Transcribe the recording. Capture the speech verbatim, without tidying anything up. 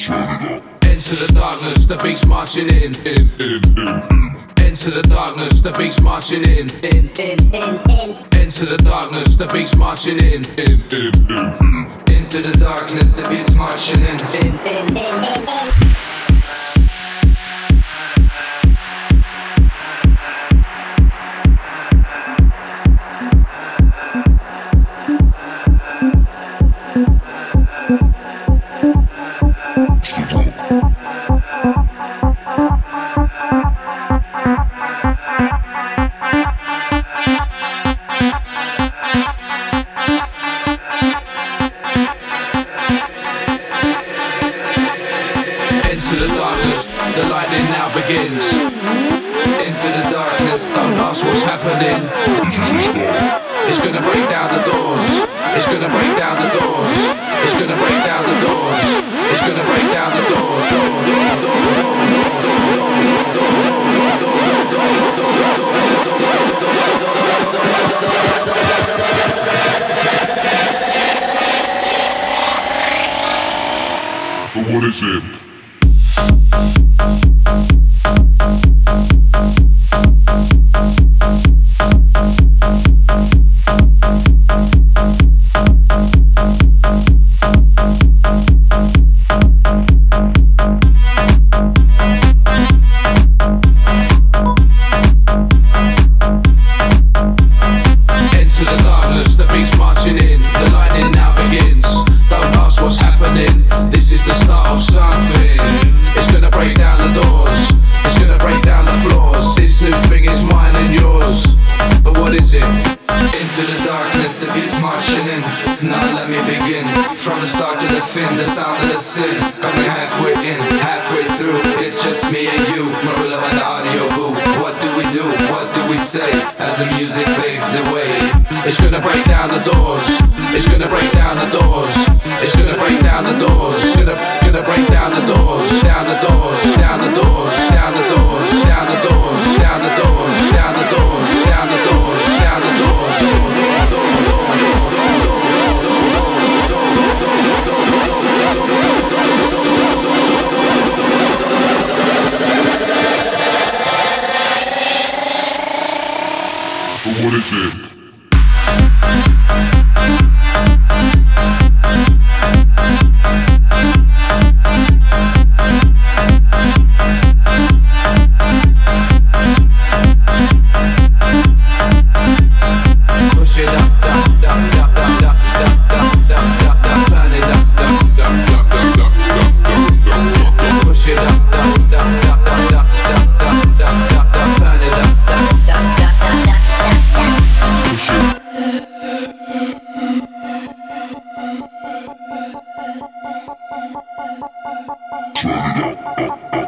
Into the darkness, the beat's marching in. In, in, in, in. Into the darkness, the beat's marching in. In, in, in, in. Into the darkness, the beat's marching in. In, in, in, in. Into the darkness, the beat's marching in. In, in, in, in, in. The lightning now begins. Into the darkness, don't ask what's happening. It's gonna break down the doors. It's gonna break down the doors. It's gonna break down the doors. It's gonna break down the doors. But what is it? Now let me begin. From the start to the fin, the sound of the sin. Coming halfway in, halfway through. It's just me and you, Marilla and the audio boo. What do we do? What do we say? As the music paves the way. It's gonna break down the doors. It's gonna break down the doors. It's gonna break down the doors. It's gonna, gonna break down the doors. Down the doors, down the doors, down the doors, down the doors, down the doors, down the doors, down the doors, down the doors. What is it? Turn it up.